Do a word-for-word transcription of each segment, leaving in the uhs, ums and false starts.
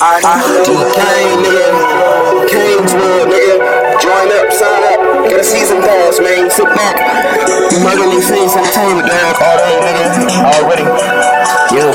D Kane, nigga. Kane's World, nigga. Join up, sign up. Get a season pass, man. Sit back. You murder these things entertainment, dog. All that, nigga. Already. Yeah.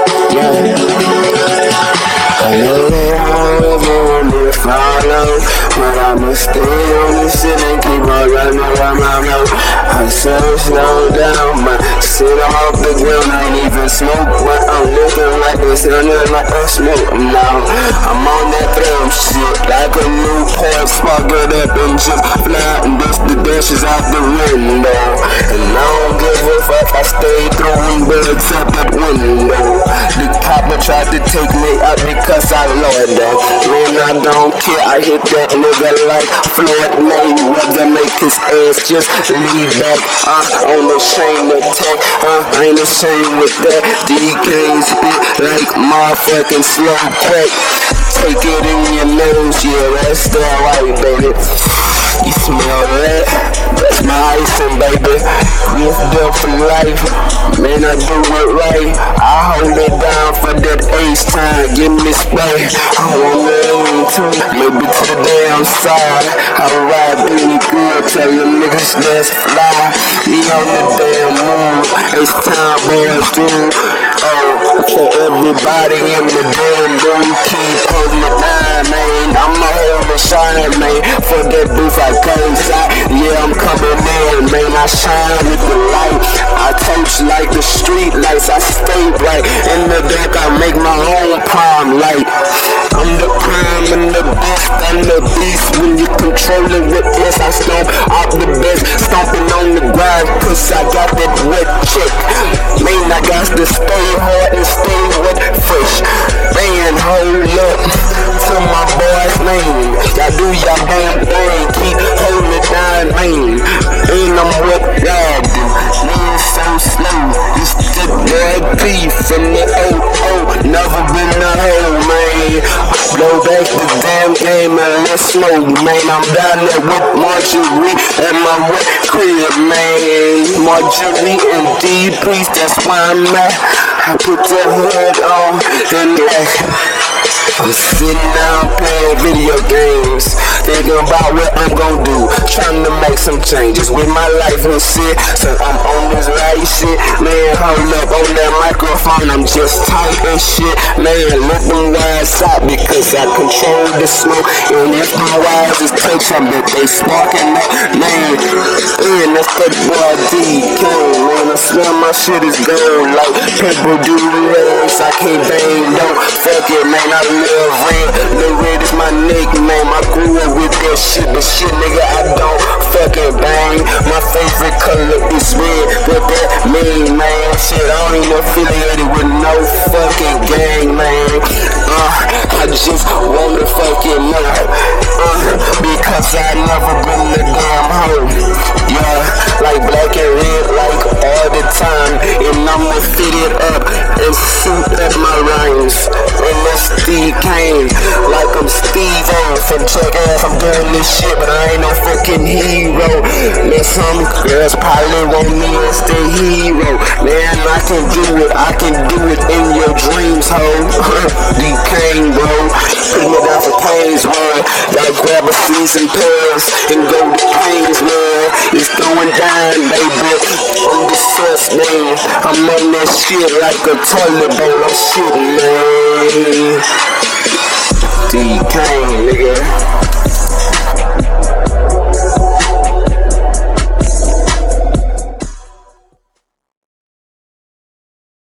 Yeah. I know they always want me to follow, but I'ma stay on this shit and keep on running around my mouth. I so slow down, but sit off the ground, I ain't even smoke, but I'm looking like this, I'm looking like I smoke now. I'm on that damn shit, like a new pair, spark it up and just fly and dust the dashes out the window. And I don't give a fuck, I stay throwing birds out that window. The copper tried to take me out because I love that. Man, I don't care, I hit that nigga like Floyd Mayweather, make his ass just leave back. Uh, on the chain attack, uh, I ain't ashamed with that. D K spit like motherfucking slow crack. Take it in your nose, yeah, that's that right, baby. You smell that? That's my icing, baby. It's built for life. Man, I do it right. I hold it down for that ace time. Give me spray. I want it too. Maybe to the damn side. I ride really good. Tell them niggas let's fly. We on the damn moon. It's time, boys, dude. Oh, for everybody in the damn room, keep holding it down, man. I'ma hold the shine, man. For that booth I go inside. Yeah, I'm coming in, man. I shine with the light. I touch like the street lights. I stay bright. In the dark, I make my own prime light. I'm the prime and the best. I'm the beast. When you control it with this, I stomp out the best. Stomping on the ground, cause I got that wet chick. Man, I got to stay hard and stay wet fresh. Man, hold up to my boy's name. Y'all do y'all damn thing. Keep holding it down, man. And I'm what y'all do. Man, so slow. You stick that P from the O O. Never been a hoe, man. Blow back the damn game and let's smoke, man. I'm down there with Marjorie and my wet crib, man. Marjorie and D Priest, that's why I'm at. I put the hood on and like I'm sitting down playing video games, thinking about what I'm gonna do, trying to make some changes with my life and shit. So I'm on this right shit, man. Hold up on that microphone, I'm just typing shit, man. Let them wires out because I control the smoke. And if my wires is touch, I bet they sparking up, man. And that's that boy D K, man. I swear my shit is gold, like people do race. I can't bang, don't fuck it, man. I live red, the red is my nickname. I grew up with that shit, but shit, nigga, I don't fucking bang. My favorite color is red, but that mean, man. Shit, I ain't affiliated with no fucking gang, man. Uh, I just wanna fucking know, uh, because I never been the damn hoe. Yeah, like black and red, like all the time. And I'ma fit it up and suit up my rhymes. And that's D Kane, like I'm Steve-O from Jackass. I'm doing this shit, but I ain't no fucking hero. Man, some girls probably want me as the hero. Man, I can do it, I can do it in your dreams, ho. D Kane, bro. Put me down for Kane's World. Y'all grab a season pass and go to Kane's World. It's going down, baby. I'm the sus, man. I'm on that shit like a toilet bowl. I'm shitting, man. D Kane, nigga.